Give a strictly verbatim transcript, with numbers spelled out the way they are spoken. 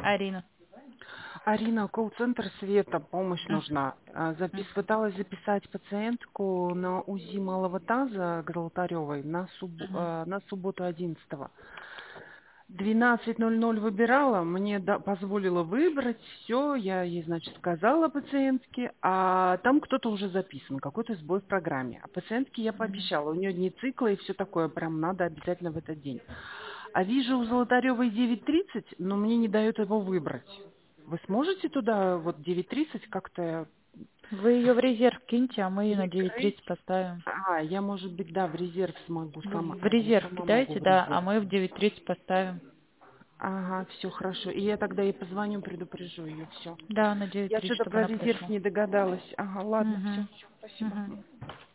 Арина. Арина, колл-центр Света, помощь М, нужна. А, Запис... м, Пыталась записать пациентку на УЗИ малого таза к Золотаревой на, суб... мгм. э, на субботу одиннадцатого. двенадцать ноль ноль выбирала, мне да- позволила выбрать, все, я ей, значит, сказала пациентке, а там кто-то уже записан, какой-то сбой в программе. А пациентке я пообещала, у нее дни цикла и все такое, прям надо обязательно в этот день. А вижу у Золотаревой девять тридцать, но мне не дают его выбрать. Вы сможете туда вот девять тридцать как-то Вы ее в резерв киньте, а мы ее на девять перекрыть? тридцать поставим. А, я, может быть, да, в резерв смогу сама. В в Я резерв сама могу кидайте, в да, а резерв. мы в девять тридцать поставим. Ага, все хорошо. И я тогда ей позвоню, предупрежу ее, все. Да, на девять Я тридцать, что-то чтобы про она резерв пришла. не догадалась. Ага, ладно, все, Угу. спасибо. Угу. М.